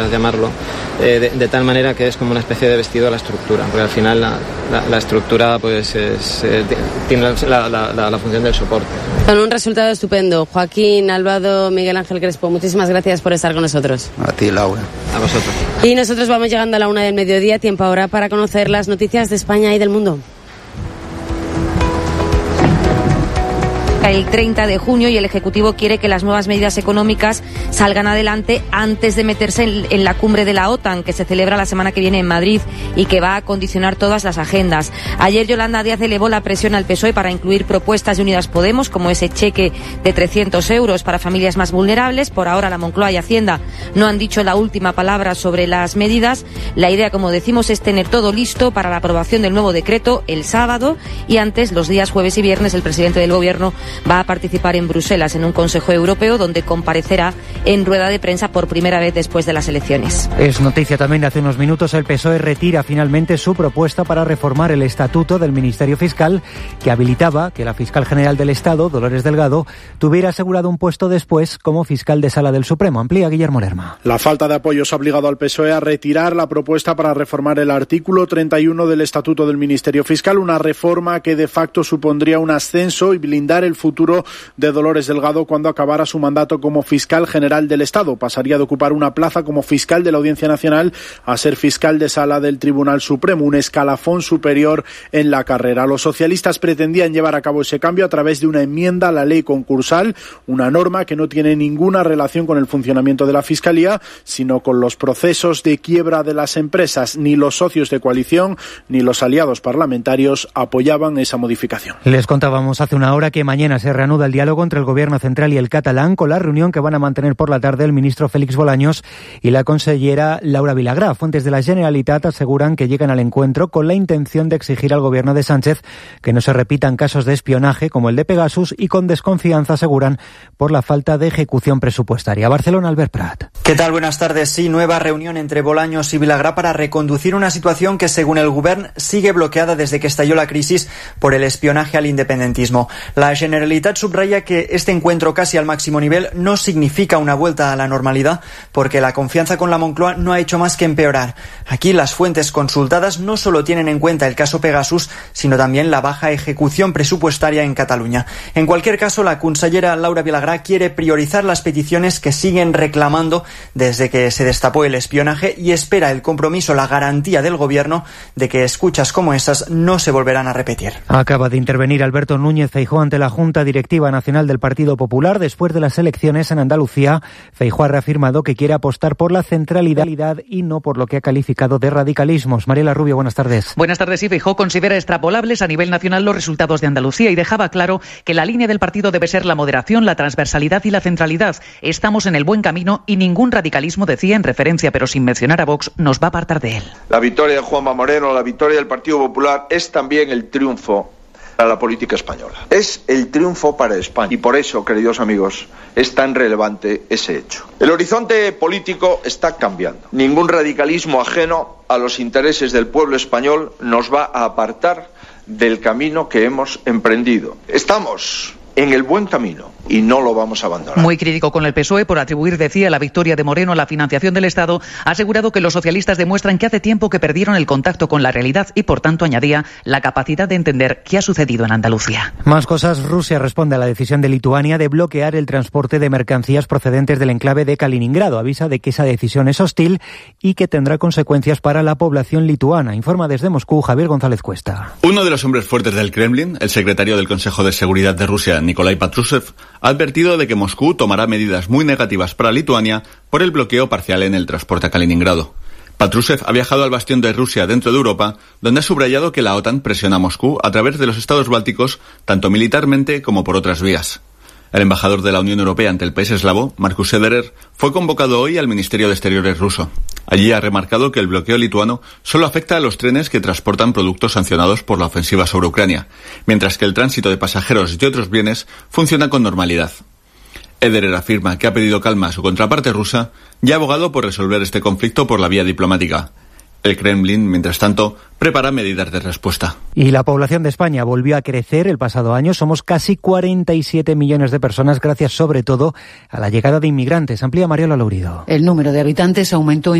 formas llamarlo, de tal manera que es como una especie de vestido a la estructura, porque al final la estructura pues tiene la función del soporte. Con un resultado estupendo. Joaquín, Alvado, Miguel Ángel Crespo, muchísimas gracias por estar con nosotros. A ti, Laura. A vosotros. Y nosotros vamos llegando a la 1 del mediodía, tiempo ahora para conocer las noticias de España y del mundo. El 30 de junio y el Ejecutivo quiere que las nuevas medidas económicas salgan adelante antes de meterse en la cumbre de la OTAN, que se celebra la semana que viene en Madrid y que va a condicionar todas las agendas. Ayer Yolanda Díaz elevó la presión al PSOE para incluir propuestas de Unidas Podemos, como ese cheque de 300 euros para familias más vulnerables. Por ahora la Moncloa y Hacienda no han dicho la última palabra sobre las medidas. La idea, como decimos, es tener todo listo para la aprobación del nuevo decreto el sábado, y antes, los días jueves y viernes, el presidente del Gobierno va a participar en Bruselas en un Consejo Europeo donde comparecerá en rueda de prensa por primera vez después de las elecciones. Es noticia también de hace unos minutos, el PSOE retira finalmente su propuesta para reformar el estatuto del Ministerio Fiscal, que habilitaba que la fiscal general del Estado, Dolores Delgado, tuviera asegurado un puesto después como fiscal de sala del Supremo. Amplía Guillermo Lerma. La falta de apoyos ha obligado al PSOE a retirar la propuesta para reformar el artículo 31 del estatuto del Ministerio Fiscal, una reforma que de facto supondría un ascenso y blindar el futuro de Dolores Delgado cuando acabara su mandato como fiscal general del Estado. Pasaría de ocupar una plaza como fiscal de la Audiencia Nacional a ser fiscal de sala del Tribunal Supremo, un escalafón superior en la carrera. Los socialistas pretendían llevar a cabo ese cambio a través de una enmienda a la ley concursal, una norma que no tiene ninguna relación con el funcionamiento de la Fiscalía, sino con los procesos de quiebra de las empresas. Ni los socios de coalición ni los aliados parlamentarios apoyaban esa modificación. Les contábamos hace una hora que mañana se reanuda el diálogo entre el Gobierno central y el catalán, con la reunión que van a mantener por la tarde el ministro Félix Bolaños y la consellera Laura Vilagrà. Fuentes de la Generalitat aseguran que llegan al encuentro con la intención de exigir al Gobierno de Sánchez que no se repitan casos de espionaje como el de Pegasus, y con desconfianza, aseguran, por la falta de ejecución presupuestaria. Barcelona, Albert Prat. ¿Qué tal? Buenas tardes. Sí, nueva reunión entre Bolaños y Vilagrà para reconducir una situación que, según el Govern, sigue bloqueada desde que estalló la crisis por el espionaje al independentismo. La Generalitat subraya que este encuentro casi al máximo nivel no significa una vuelta a la normalidad, porque la confianza con la Moncloa no ha hecho más que empeorar. Aquí las fuentes consultadas no solo tienen en cuenta el caso Pegasus, sino también la baja ejecución presupuestaria en Cataluña. En cualquier caso, la consellera Laura Vilagrà quiere priorizar las peticiones que siguen reclamando desde que se destapó el espionaje y espera el compromiso, la garantía del Gobierno de que escuchas como esas no se volverán a repetir. Acaba de intervenir Alberto Núñez Feijóo ante la Junta Directiva Nacional del Partido Popular después de las elecciones en Andalucía. Feijóo ha reafirmado que quiere apostar por la centralidad y no por lo que ha calificado de radicalismos. Mariela Rubio, buenas tardes. Buenas tardes. Sí, Feijóo considera extrapolables a nivel nacional los resultados de Andalucía y dejaba claro que la línea del partido debe ser la moderación, la transversalidad y la centralidad. Estamos en el buen camino y ningún radicalismo, decía en referencia, pero sin mencionar a Vox, nos va a apartar de él. La victoria de Juanma Moreno, la victoria del Partido Popular es también el triunfo para la política española. Es el triunfo para España y por eso, queridos amigos, es tan relevante ese hecho. El horizonte político está cambiando. Ningún radicalismo ajeno a los intereses del pueblo español nos va a apartar del camino que hemos emprendido. Estamos en el buen camino y no lo vamos a abandonar. Muy crítico con el PSOE por atribuir, decía, la victoria de Moreno a la financiación del Estado, ha asegurado que los socialistas demuestran que hace tiempo que perdieron el contacto con la realidad y, por tanto, añadía, la capacidad de entender qué ha sucedido en Andalucía. Más cosas. Rusia responde a la decisión de Lituania de bloquear el transporte de mercancías procedentes del enclave de Kaliningrado. Avisa de que esa decisión es hostil y que tendrá consecuencias para la población lituana. Informa desde Moscú Javier González Cuesta. Uno de los hombres fuertes del Kremlin, el secretario del Consejo de Seguridad de Rusia, Nikolai Patrushev, ha advertido de que Moscú tomará medidas muy negativas para Lituania por el bloqueo parcial en el transporte a Kaliningrado. Patrushev ha viajado al bastión de Rusia dentro de Europa, donde ha subrayado que la OTAN presiona a Moscú a través de los estados bálticos, tanto militarmente como por otras vías. El embajador de la Unión Europea ante el país eslavo, Markus Sederer, fue convocado hoy al Ministerio de Exteriores ruso. Allí ha remarcado que el bloqueo lituano solo afecta a los trenes que transportan productos sancionados por la ofensiva sobre Ucrania, mientras que el tránsito de pasajeros y otros bienes funciona con normalidad. Ederer afirma que ha pedido calma a su contraparte rusa y ha abogado por resolver este conflicto por la vía diplomática. El Kremlin, mientras tanto, prepara medidas de respuesta. Y la población de España volvió a crecer el pasado año. Somos casi 47 millones de personas, gracias sobre todo a la llegada de inmigrantes. Amplía Mariela Laurido. El número de habitantes aumentó